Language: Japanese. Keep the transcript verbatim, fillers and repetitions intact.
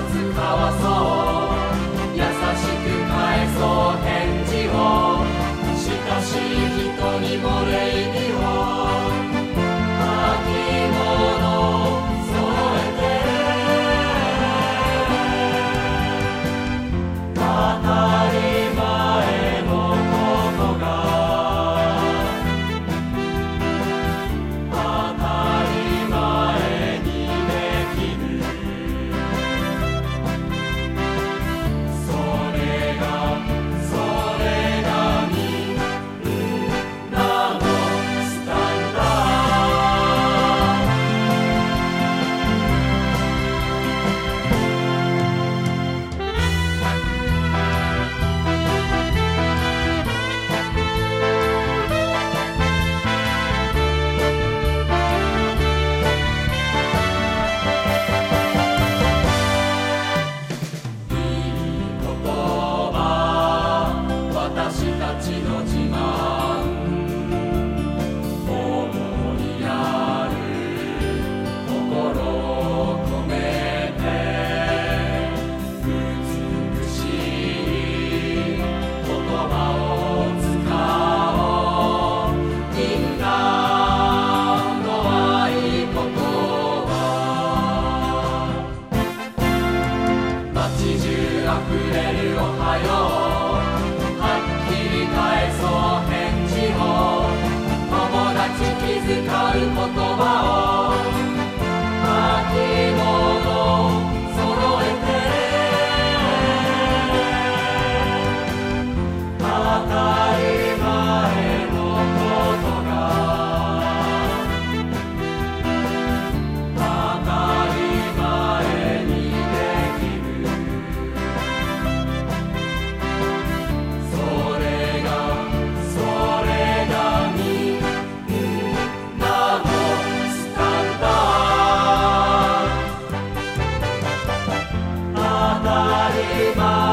交わそう、優しく返そう返事を、親しい人にも礼儀を、履物揃えて当たり前のことが当たり前にできる、それがそれがみんなのスタンダード。いい言葉、私たちの自慢、思いやる心を込めて、美しい言葉を使おう、みんなの合言葉。街中あふれるおはよう、はっきり返そう返事を、友達気遣う言葉を、履物揃えて当たり前のことが当たり前にできる、それがそれがみんなのスタンダード。当たり前